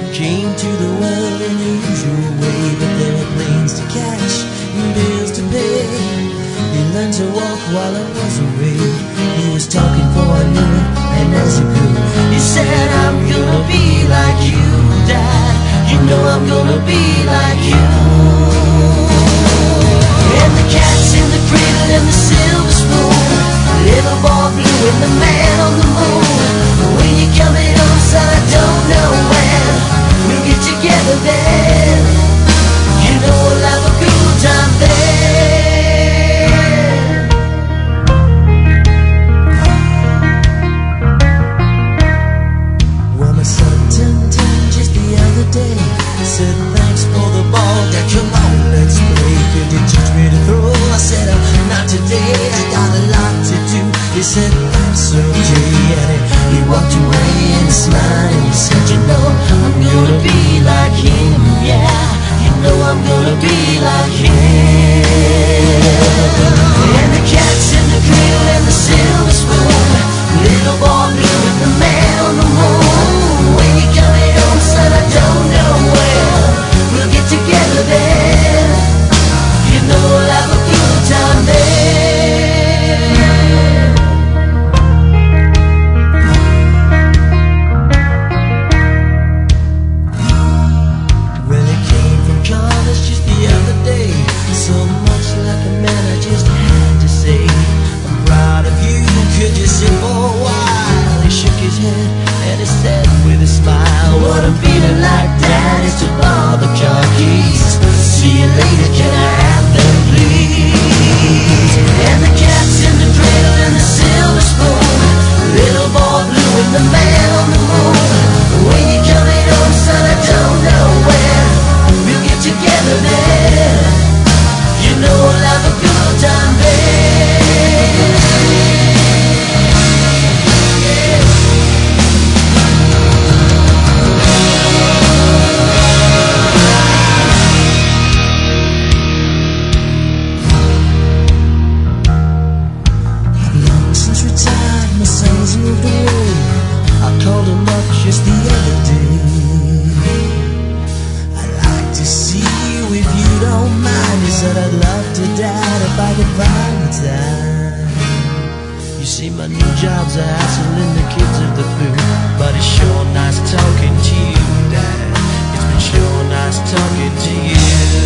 Came to the world in the usual way, but there were planes to catch and bills to pay. He learned to walk while I was away. He was talking for I knew it, and as he grew, he said, I'm gonna be like you, Dad. You know I'm gonna be like you. And the cat's in the cradle and the silver spoon, little boy blue and the man on the moon. When you're coming home, son, I don't know when we'll get together then. You know we'll have a good time then. Well, my son turned 10 just the other day. Said thanks for the ball, Dad, come on, let's play. Could you teach me to throw? I said, not today, I got a lot to do. He said, that's okay, and he walked away and he smiled and he said, you know, I'm gonna be like him, yeah. You know I'm gonna be like him. And the cat's in the cradle and the silver spoon, little boy blue and the man on the moon. When you're coming home, son, I don't know when we'll get together then. You know we'll have a good time then. Well, he came from college just the other day. So much like a man, I just had to say, I'm proud of you, could you sit for a while? He shook his head and he said with a smile, what I'm feeling like, Dad, is to borrow the car keys. See you later, can I have them, please? And the cat's in the cradle and the silver spoon, little boy blue and the man on the moon. When you're coming home, son, I don't know when we'll get together then. You know we'll have a good time then. My son's moved away. I called him up just the other day. I'd like to see you if you don't mind. He said, I'd love to, Dad, if I could find the time. You see, my new job's a hassling the kids of the food, but it's sure nice talking to you, Dad. It's been sure nice talking to you.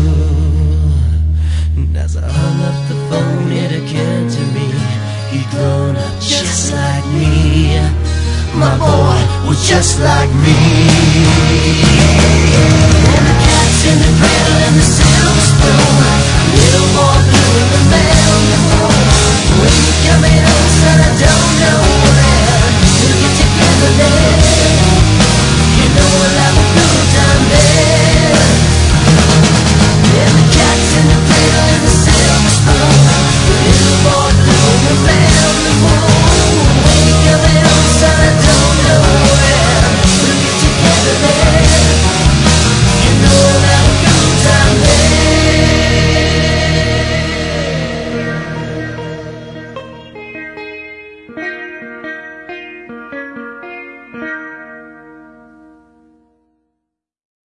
And as I hung up the phone, it occurred to me, he'd grown up just like me. My boy was just like me. And the cat's in the cradle and the silver spoon, little